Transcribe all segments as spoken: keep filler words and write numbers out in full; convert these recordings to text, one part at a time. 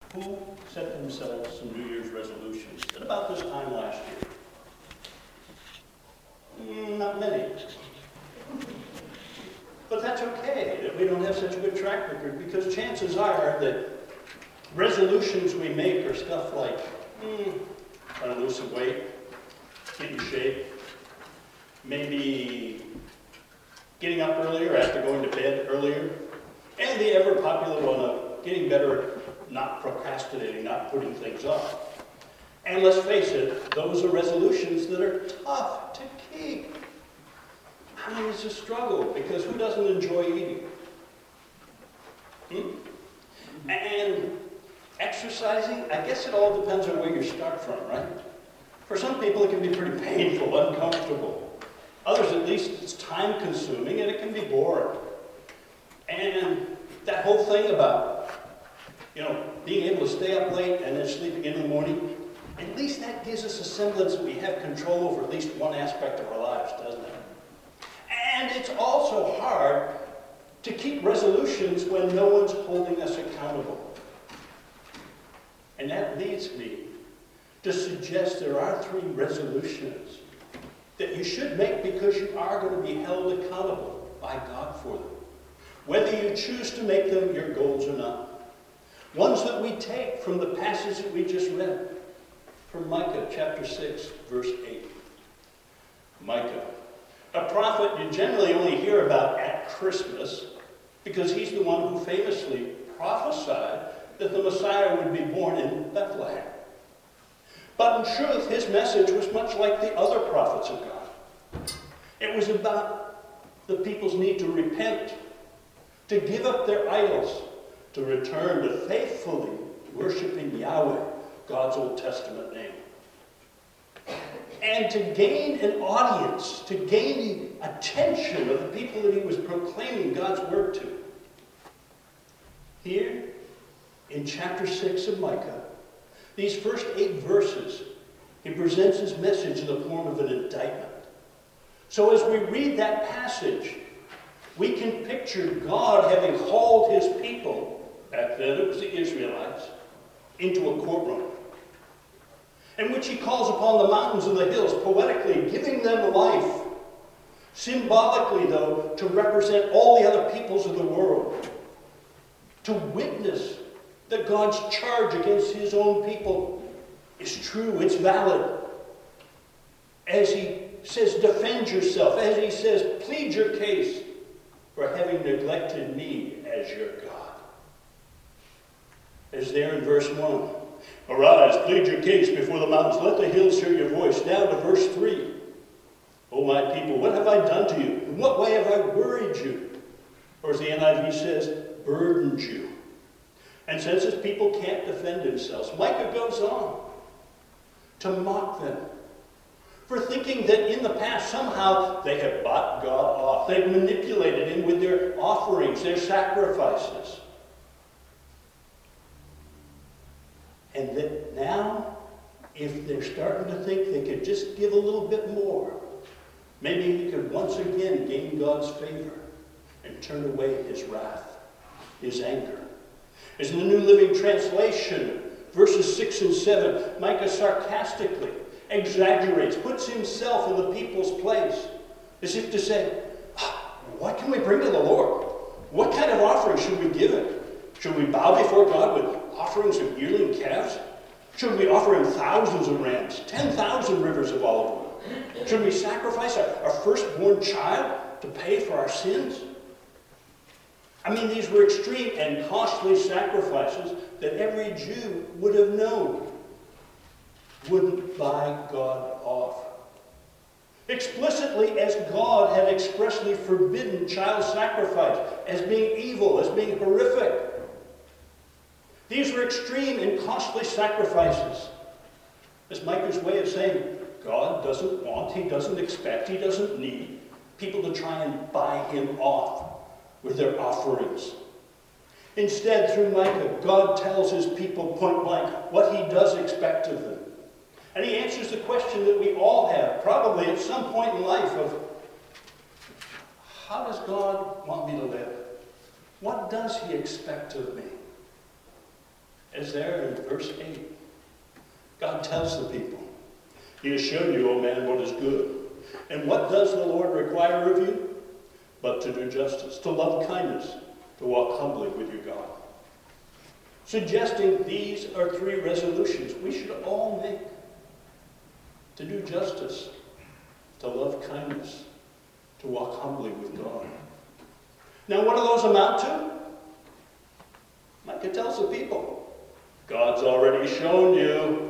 Who set themselves some New Year's resolutions at about this time last year? Mm, not many. But that's okay that we don't have such a good track record, because chances are that resolutions we make are stuff like, mm, trying to lose some weight, get in shape, maybe getting up earlier after going to bed earlier, and the ever popular one of getting better at not procrastinating, not putting things off. And let's face it, those are resolutions that are tough to keep. I mean, it's a struggle, because who doesn't enjoy eating? Hmm? And exercising, I guess it all depends on where you start from, right? For some people, it can be pretty painful, uncomfortable. Others, at least, it's time-consuming, and it can be boring. And that whole thing about, you know, being able to stay up late and then sleep again in the morning, at least that gives us a semblance that we have control over at least one aspect of our lives, doesn't it? And it's also hard to keep resolutions when no one's holding us accountable. And that leads me to suggest there are three resolutions that you should make because you are going to be held accountable by God for them, whether you choose to make them your goals or not. Ones that we take from the passage that we just read, from Micah chapter six, verse eight. Micah, a prophet you generally only hear about at Christmas, because he's the one who famously prophesied that the Messiah would be born in Bethlehem. But in truth, his message was much like the other prophets of God. It was about the people's need to repent, to give up their idols, to return to faithfully worshiping Yahweh, God's Old Testament name. And to gain an audience, to gain the attention of the people that he was proclaiming God's word to. Here, in chapter six of Micah, these first eight verses, he presents his message in the form of an indictment. So as we read that passage, we can picture God having hauled his people, back then it was the Israelites, into a courtroom, in which he calls upon the mountains and the hills, poetically giving them life, symbolically, though, to represent all the other peoples of the world, to witness that God's charge against his own people is true, it's valid. As he says, defend yourself. As he says, plead your case for having neglected me as your God. As there in verse one, arise, plead your case before the mountains, let the hills hear your voice. Down to verse three, O my people, what have I done to you? In what way have I worried you? Or as the N I V says, burdened you? And since his people can't defend themselves, Micah goes on to mock them for thinking that in the past somehow they have bought God off. They've manipulated him with their offerings, their sacrifices. And that now, if they're starting to think they could just give a little bit more, maybe he could once again gain God's favor and turn away his wrath, his anger. As in the New Living Translation, verses six and seven, Micah sarcastically exaggerates, puts himself in the people's place, as if to say, ah, what can we bring to the Lord? What kind of offering should we give him? Should we bow before God with offerings of yearling calves? Should we offer him thousands of rams, ten thousand rivers of olive oil? Should we sacrifice our, our firstborn child to pay for our sins? I mean, these were extreme and costly sacrifices that every Jew would have known wouldn't buy God off. Explicitly, as God had expressly forbidden child sacrifice as being evil, as being horrific. These were extreme and costly sacrifices. As Micah's way of saying, God doesn't want, he doesn't expect, he doesn't need people to try and buy him off with their offerings. Instead, through Micah, God tells his people point blank what he does expect of them. And he answers the question that we all have, probably at some point in life, of how does God want me to live? What does he expect of me? as there in verse eight. God tells the people, He has shown you, O man, what is good. And what does the Lord require of you? But to do justice, to love kindness, to walk humbly with your God. Suggesting these are three resolutions we should all make. To do justice, to love kindness, to walk humbly with God. Now, what do those amount to? Micah tells the people, God's already shown you.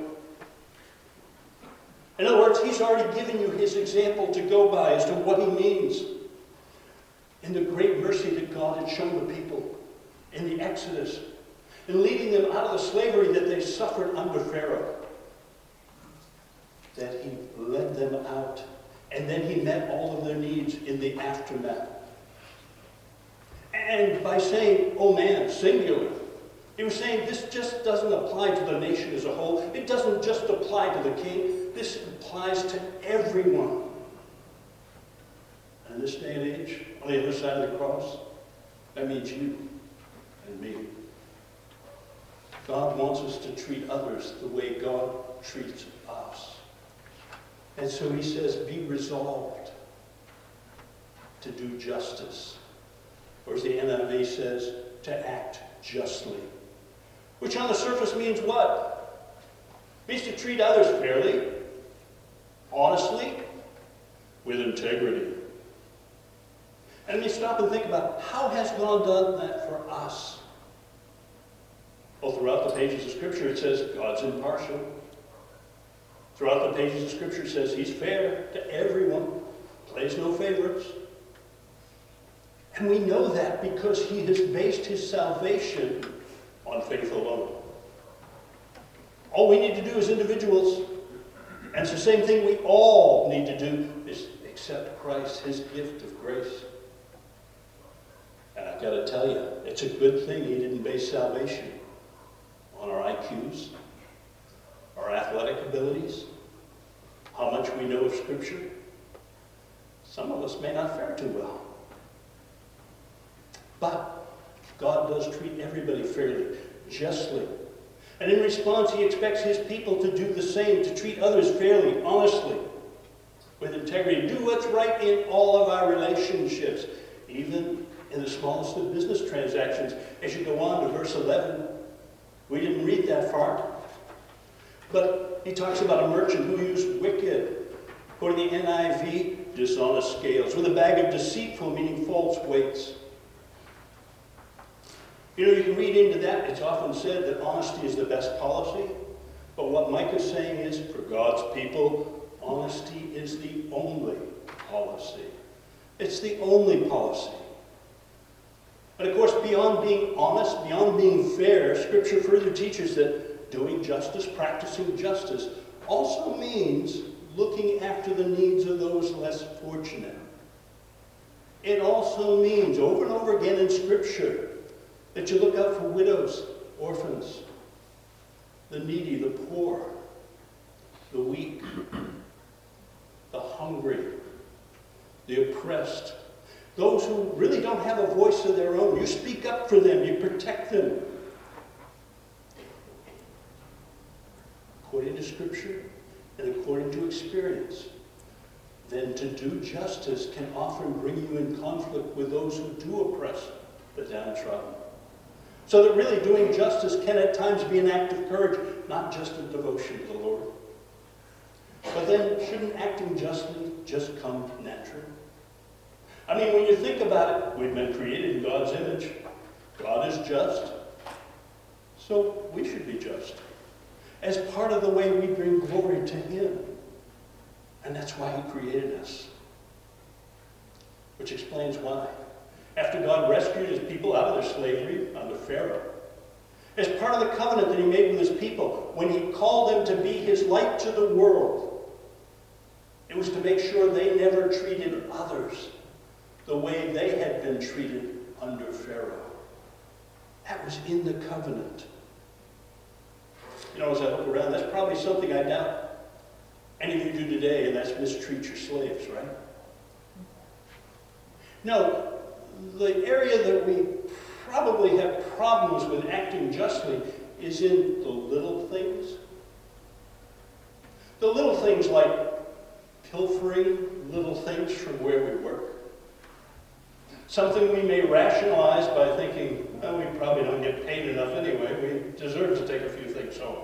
In other words, He's already given you His example to go by as to what He means. In the great mercy that God had shown the people in the Exodus, in leading them out of the slavery that they suffered under Pharaoh, that He led them out, and then He met all of their needs in the aftermath. And by saying, oh man, singular, He was saying this just doesn't apply to the nation as a whole. It doesn't just apply to the king. This applies to everyone. And in this day and age, on the other side of the cross, that means you and me. God wants us to treat others the way God treats us. And so He says, be resolved to do justice. Or as the N I V says, to act justly. Which on the surface means what? It means to treat others fairly, honestly, with integrity. And let me stop and think about, how has God done that for us? Well, throughout the pages of Scripture it says God's impartial. Throughout the pages of Scripture it says He's fair to everyone, plays no favorites. And we know that because He has based His salvation on faith alone. All we need to do as individuals, and it's the same thing we all need to do, is accept Christ, His gift of grace. And I've got to tell you, it's a good thing He didn't base salvation on our I Qs, our athletic abilities, how much we know of Scripture. Some of us may not fare too well. But God does treat everybody fairly, justly. And in response, He expects His people to do the same, to treat others fairly, honestly, with integrity. Do what's right in all of our relationships, even in the smallest of business transactions. As you go on to verse eleven, we didn't read that far, but he talks about a merchant who used wicked, according to the N I V, dishonest scales, with a bag of deceitful, meaning false weights. You know, you can read into that. It's often said that honesty is the best policy. But what Micah's saying is, for God's people, honesty is the only policy. It's the only policy. And of course, beyond being honest, beyond being fair, Scripture further teaches that doing justice, practicing justice, also means looking after the needs of those less fortunate. It also means, over and over again in Scripture, that you look out for widows, orphans, the needy, the poor, the weak, the hungry, the oppressed, those who really don't have a voice of their own. You speak up for them, you protect them. According to Scripture and according to experience, then to do justice can often bring you in conflict with those who do oppress the downtrodden. So that really doing justice can at times be an act of courage, not just a devotion to the Lord. But then, shouldn't acting justly just come natural? I mean, when you think about it, we've been created in God's image. God is just. So we should be just. As part of the way we bring glory to Him. And that's why He created us. Which explains why. After God rescued His people out of their slavery under Pharaoh, as part of the covenant that He made with His people, when He called them to be His light to the world, it was to make sure they never treated others the way they had been treated under Pharaoh. That was in the covenant. You know, as I look around, that's probably something I doubt any of you do today, and that's mistreat your slaves, right? No. The area that we probably have problems with acting justly is in the little things. The little things like pilfering little things from where we work. Something we may rationalize by thinking, well, we probably don't get paid enough anyway. We deserve to take a few things home.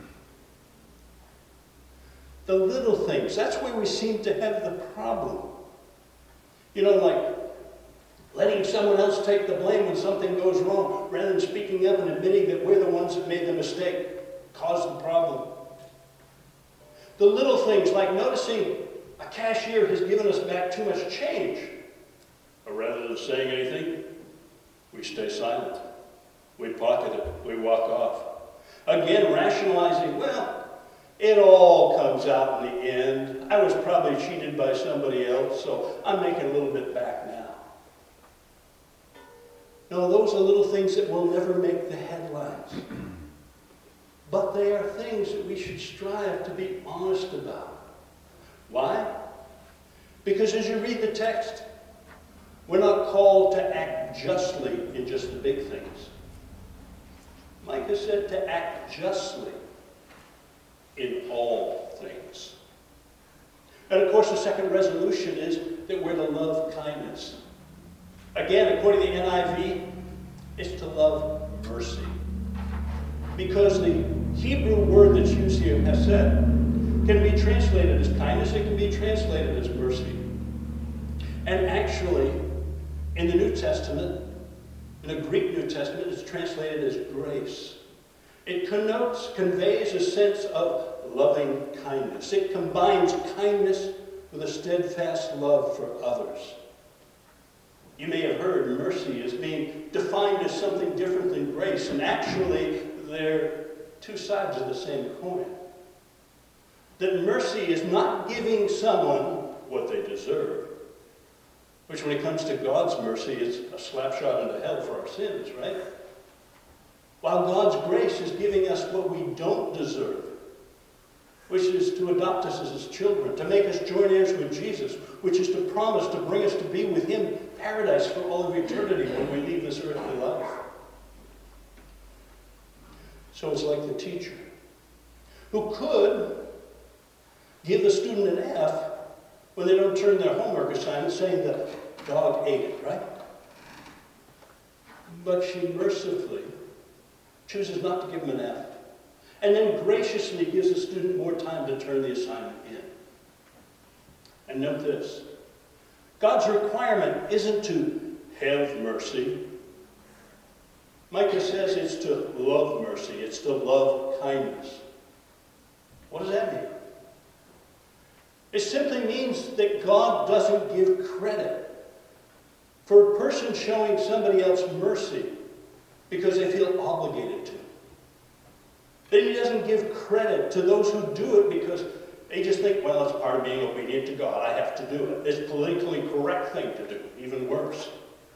The little things, that's where we seem to have the problem. You know, like letting someone else take the blame when something goes wrong, rather than speaking up and admitting that we're the ones that made the mistake, caused the problem. The little things, like noticing a cashier has given us back too much change. But rather than saying anything, we stay silent. We pocket it. We walk off. Again, rationalizing, well, it all comes out in the end. I was probably cheated by somebody else, so I'm making a little bit back now. No, those are little things that will never make the headlines. But they are things that we should strive to be honest about. Why? Because as you read the text, we're not called to act justly in just the big things. Micah said to act justly in all things. And of course, the second resolution is that we're to love kindness. Again, according to the N I V, it's to love mercy. Because the Hebrew word that's used here, hesed, can be translated as kindness, it can be translated as mercy. And actually, in the New Testament, in the Greek New Testament, it's translated as grace. It connotes, conveys a sense of loving kindness. It combines kindness with a steadfast love for others. You may have heard mercy as being defined as something different than grace, and actually they're two sides of the same coin. That mercy is not giving someone what they deserve, which when it comes to God's mercy is a slap shot into hell for our sins, right? While God's grace is giving us what we don't deserve, which is to adopt us as his children, to make us joint heirs with Jesus, which is to promise to bring us to be with him paradise for all of eternity when we leave this earthly life. So it's like the teacher who could give the student an F when they don't turn their homework assignment, saying the dog ate it, right? But she mercifully chooses not to give him an F, and then graciously gives the student more time to turn the assignment in. And note this, God's requirement isn't to have mercy. Micah says it's to love mercy, it's to love kindness. What does that mean? It simply means that God doesn't give credit for a person showing somebody else mercy because they feel obligated to. That he doesn't give credit to those who do it because they just think, well, it's part of being obedient to God. I have to do it. It's a politically correct thing to do, even worse.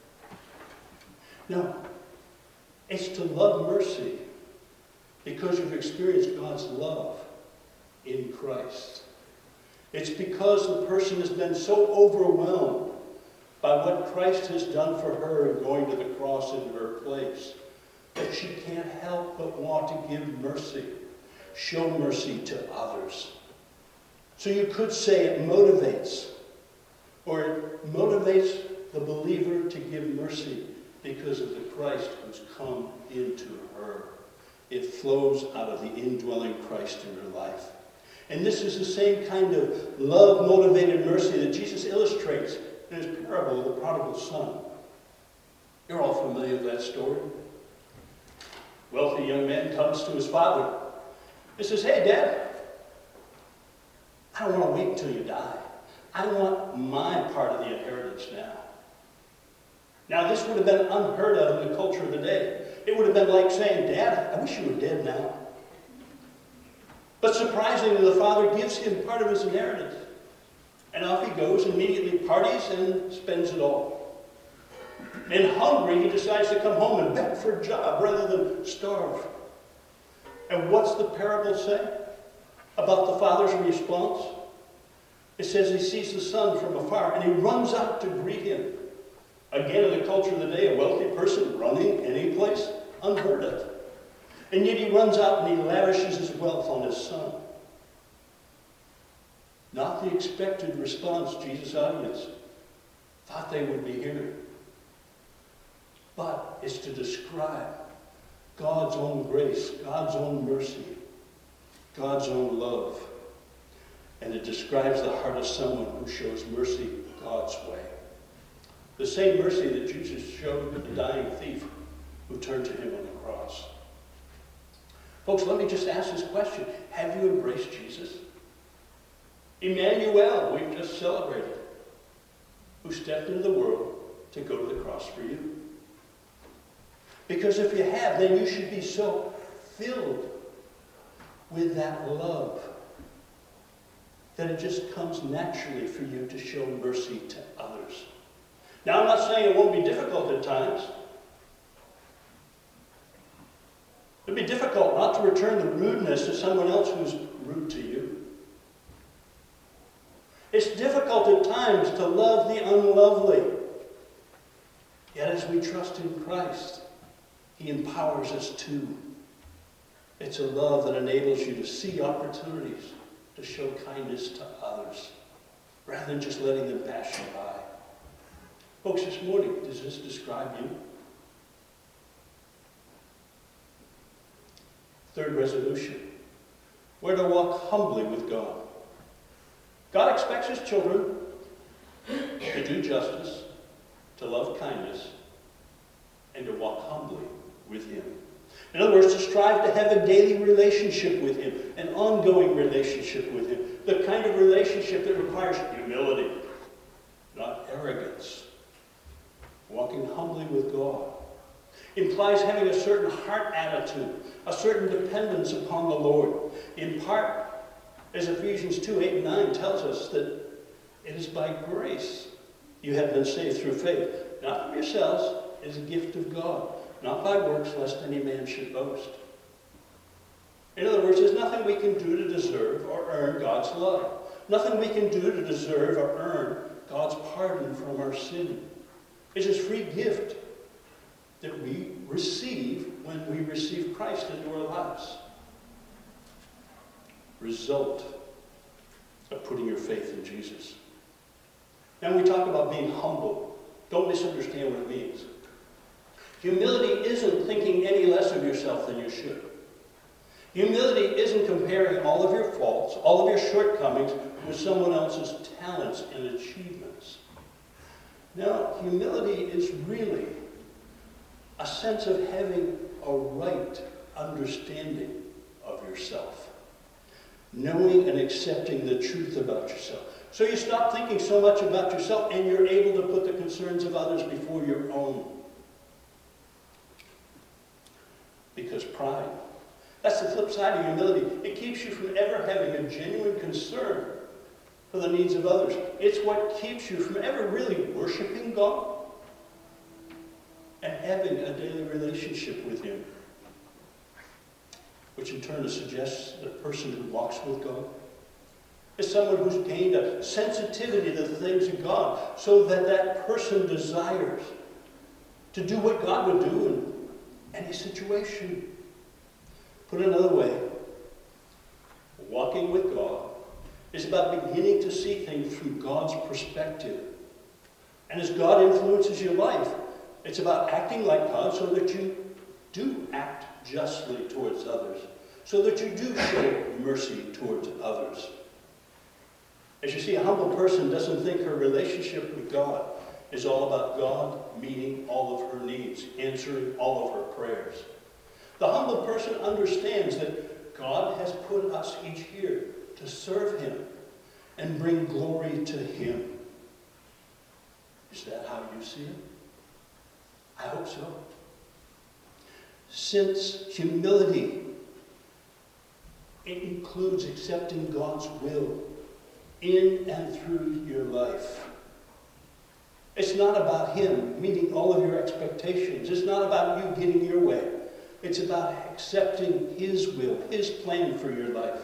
No. It's to love mercy because you've experienced God's love in Christ. It's because the person has been so overwhelmed by what Christ has done for her in going to the cross in her place that she can't help but want to give mercy, show mercy to others. So you could say it motivates, or it motivates the believer to give mercy because of the Christ who's come into her. It flows out of the indwelling Christ in her life. And this is the same kind of love-motivated mercy that Jesus illustrates in his parable of the prodigal son. You're all familiar with that story. Wealthy young man comes to his father and says, hey, Dad, I don't want to wait until you die. I want my part of the inheritance now. Now, this would have been unheard of in the culture of the day. It would have been like saying, Dad, I wish you were dead now. But surprisingly, the father gives him part of his inheritance. And off he goes, immediately parties and spends it all. And hungry, he decides to come home and beg for a job rather than starve. And what's the parable say about the father's response? It says he sees the son from afar and he runs out to greet him. Again, in the culture of the day, a wealthy person running any place, unheard of. And yet he runs out and he lavishes his wealth on his son. Not the expected response Jesus' audience thought they would be hearing. But it's to describe God's own grace, God's own mercy, God's own love. And it describes the heart of someone who shows mercy God's way. The same mercy that Jesus showed the dying thief who turned to him on the cross. Folks, let me just ask this question. Have you embraced Jesus? Emmanuel, we've just celebrated, who stepped into the world to go to the cross for you. Because if you have, then you should be so filled with that love that it just comes naturally for you to show mercy to others. Now, I'm not saying it won't be difficult at times. It'd be difficult not to return the rudeness to someone else who's rude to you. It's difficult at times to love the unlovely. Yet as we trust in Christ, he empowers us too. It's a love that enables you to see opportunities to show kindness to others, rather than just letting them pass you by. Folks, this morning, does this describe you? Third resolution. We're to walk humbly with God. God expects his children to do justice, to love kindness, and to walk humbly with him. In other words, to strive to have a daily relationship with him, an ongoing relationship with him, the kind of relationship that requires humility, not arrogance. Walking humbly with God implies having a certain heart attitude, a certain dependence upon the Lord. In part, as Ephesians two, eight, and nine tells us, that it is by grace you have been saved through faith, not from yourselves, it is a gift of God, not by works, lest any man should boast. In other words, there's nothing we can do to deserve or earn God's love. Nothing we can do to deserve or earn God's pardon from our sin. It's a free gift that we receive when we receive Christ into our lives. Result of putting your faith in Jesus. Now we talk about being humble. Don't misunderstand what it means. Humility isn't thinking any less of yourself than you should. Humility isn't comparing all of your faults, all of your shortcomings, with someone else's talents and achievements. No, humility is really a sense of having a right understanding of yourself. Knowing and accepting the truth about yourself. So you stop thinking so much about yourself and you're able to put the concerns of others before your own. Because pride, that's the flip side of humility. It keeps you from ever having a genuine concern for the needs of others. It's what keeps you from ever really worshiping God and having a daily relationship with him. Which in turn suggests that a person who walks with God is someone who's gained a sensitivity to the things of God, so that that person desires to do what God would do in any situation. Put another way, walking with God is about beginning to see things from God's perspective. And as God influences your life, it's about acting like God so that you do act justly towards others, so that you do show mercy towards others. As you see, a humble person doesn't think her relationship with God is all about God meeting all of her needs, answering all of her prayers. The humble person understands that God has put us each here to serve him and bring glory to him. Is that how you see it? I hope so. Since humility, it includes accepting God's will in and through your life. It's not about him meeting all of your expectations. It's not about you getting your way. It's about accepting his will, his plan for your life.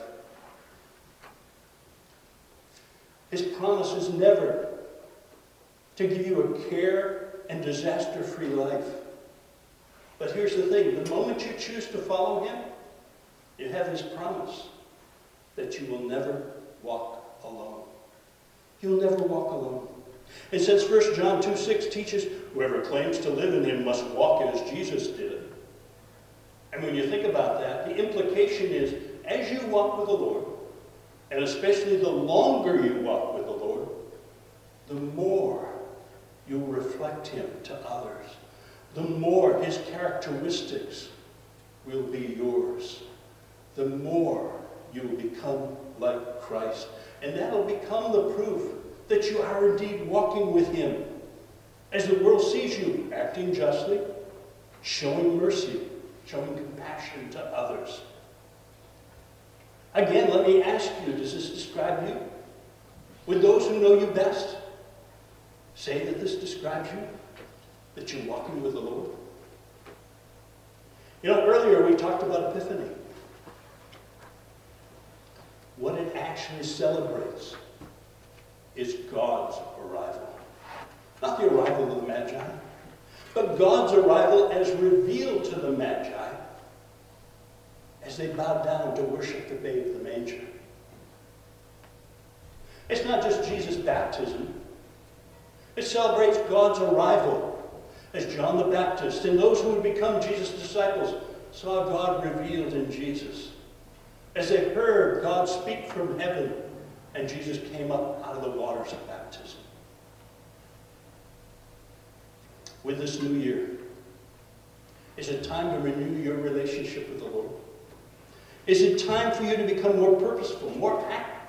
His promise is never to give you a care and disaster-free life. But here's the thing, the moment you choose to follow him, you have his promise that you will never walk alone. You'll never walk alone. And since First John two six teaches, whoever claims to live in him must walk as Jesus did. And when you think about that, the implication is, as you walk with the Lord, and especially the longer you walk with the Lord, the more you'll reflect him to others. The more his characteristics will be yours. The more you will become like Christ. And that'll become the proof that you are indeed walking with him. As the world sees you acting justly, showing mercy, showing compassion to others. Again, let me ask you, does this describe you? Would those who know you best say that this describes you? That you're walking with the Lord? You know, earlier we talked about Epiphany. What it actually celebrates is God's arrival. Not the arrival of the Magi, but God's arrival as revealed to the Magi as they bowed down to worship the babe of the manger. It's not just Jesus' baptism. It celebrates God's arrival as John the Baptist and those who would become Jesus' disciples saw God revealed in Jesus. As they heard God speak from heaven and Jesus came up out of the waters of baptism. With this new year, is it time to renew your relationship with the Lord? Is it time for you to become more purposeful, more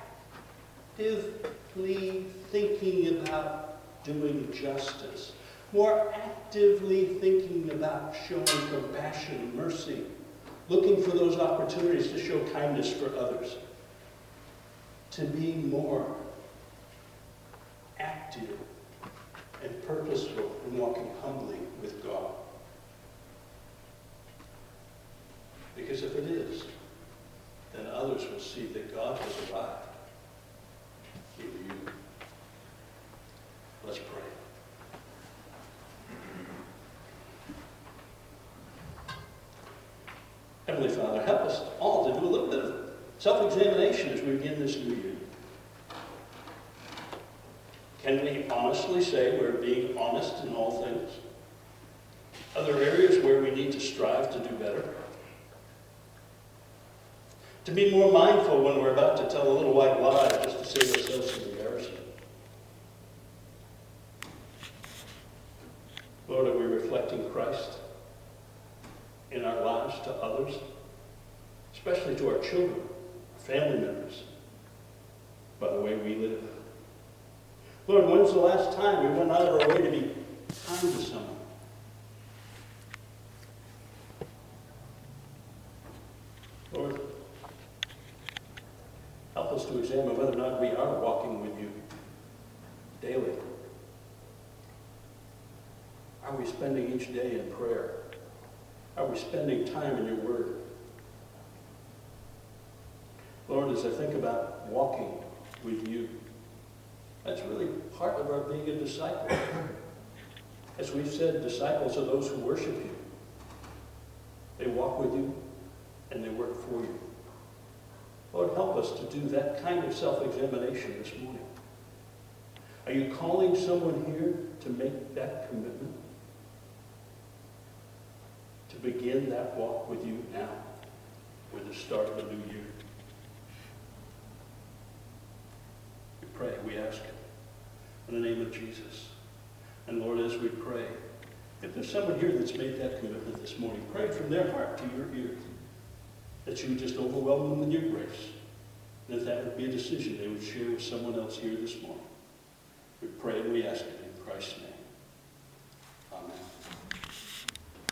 actively thinking about doing justice, more actively thinking about showing compassion and mercy, looking for those opportunities to show kindness for others, to be more active and purposeful in walking humbly with God? Because if it is, then others will see that God has arrived in you. Let's pray. Heavenly Father, help us all to do a little bit of self-examination as we begin this new year. Can we honestly say we're being honest in all things? Are there areas where we need to strive to do better? To be more mindful when we're about to tell a little white lie just to save ourselves some embarrassment. Lord, are we reflecting Christ in our lives to others, especially to our children, our family members, by the way we live? Lord, when's the last time we went out of our way to be kind to someone? Lord, help us to examine whether or not we are walking with you daily. Are we spending each day in prayer? Are we spending time in your word? Lord, as I think about walking with you, that's really part of our being a disciple. As we've said, disciples are those who worship you. They walk with you and they work for you. Lord, help us to do that kind of self-examination this morning. Are you calling someone here to make that commitment? To begin that walk with you now, with the start of a new year? We pray, we ask it in the name of Jesus. And Lord, as we pray, if there's someone here that's made that commitment this morning, pray from their heart to your ear, that you would just overwhelm them with your grace. And if that would be a decision they would share with someone else here this morning. We pray and we ask it in Christ's name. Amen.